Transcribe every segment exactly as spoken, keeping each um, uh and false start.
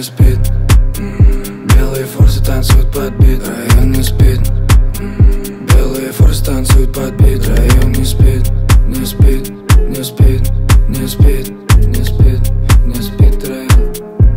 спит. Белые форсы танцуют под бит. Район не спит. Белые форсы танцуют под бит. Район не спит, не спит, не спит, не спит, не спит, не спит район.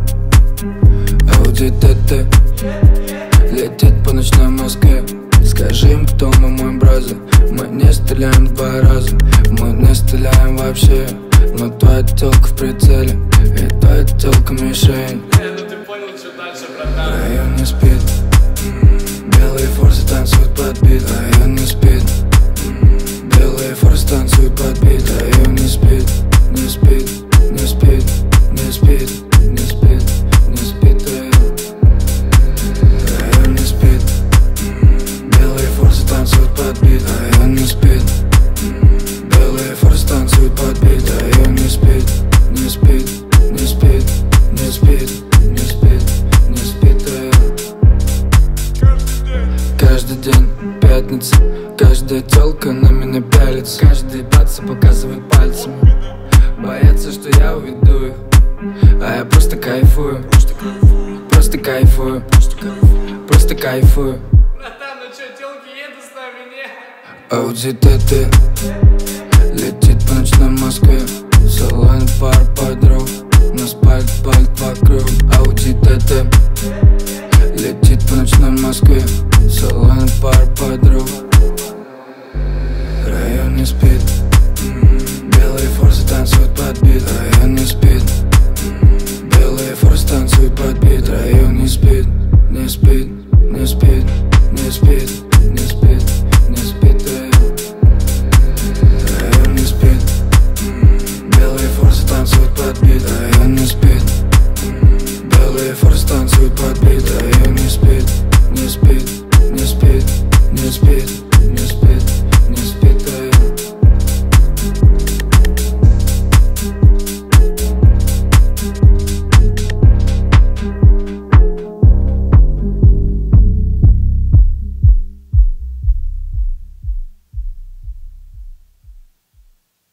Ауди ТТ летит по ночной Москве. Скажи им, кто мы, мой бразер. Мы не стреляем два раза, мы не стреляем вообще. Но твоя тёлка в прицеле, и твоя тёлка мишень. Ну ты понял, что дальше, братан. Район не спит. Белые форсы танцуют под бит. Район не спит. Белые форсы танцуют под бит. Район не спит, не спит, не спит, не спит, не спит, не спит район. Район не спит. Белые форсы танцуют под бит. Район не спит. Белые форсы танцуют под бит. Район не спит, не спит, не спит, не спит, не спит, не спит район. Каждый день пятница, каждая тёлка на меня пялится. Каждый баца показывает пальцами, боятся, что я уведу их, а я просто кайфую, просто кайфую, просто кайфую. Братан, ну чё, тёлки едут с нами, не? Ауди ТТ летит по ночной Москве. Салон